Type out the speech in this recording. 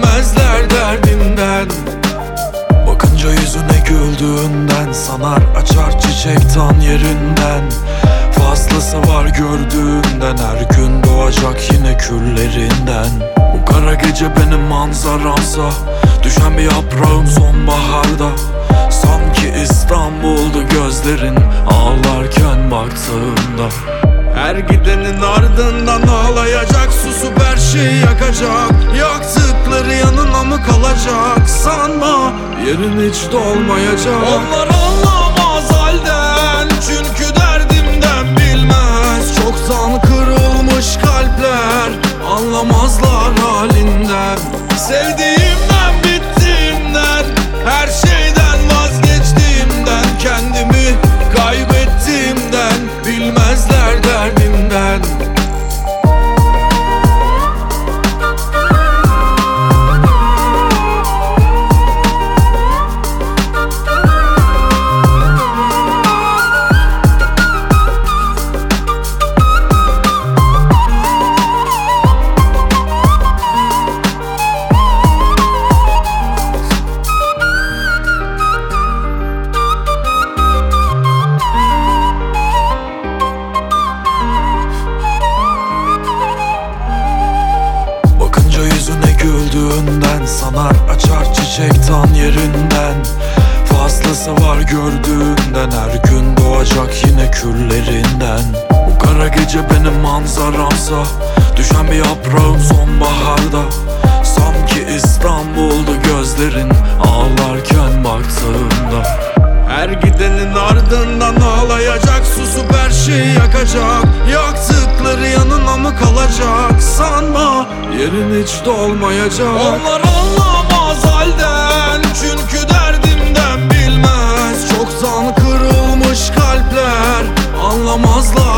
bilmezler derdimden. Bakınca yüzüne güldüğünden sanar açar çiçek tan yerinden. Fazlası var gördüğünden, her gün doğacak yine küllerinden. Bu kara gece benim manzaramsa, düşen bir yaprağım sonbaharda. Sanki İstanbul'du gözlerin ağlarken baktığımda. Her gidenin ardından ağlayacak, susup her şeyi yakacak. Yaktıkları yanına mı kalacak? Sanma yerin hiç dolmayacak. Onlar anlamaz halden, çünkü derdimden bilmez. Çoktan kırılmış kalpler anlamazlar halinden. Sevdiğimden, bittiğimden, her şeyden vazgeçtiğimden, kendimi kaybettiğimden bilmezler derdimden. Yüzüne güldüğünden sanar açar çiçek tan yerinden. Fazlası var gördüğünden, her gün doğacak yine küllerinden. Bu kara gece benim manzaramsa, düşen bir yaprağım sonbaharda. Sanki İstanbul'du gözlerin ağlarken baktığımda. Her gidenin ardından ağlayacak, susup her şeyi yakacak. Yaktıkları yanına mı kalacak? Sanma yerin hiç dolmayacak. Onlar anlamaz halden, çünkü derdimden bilmez. Çoktan kırılmış kalpler anlamazlar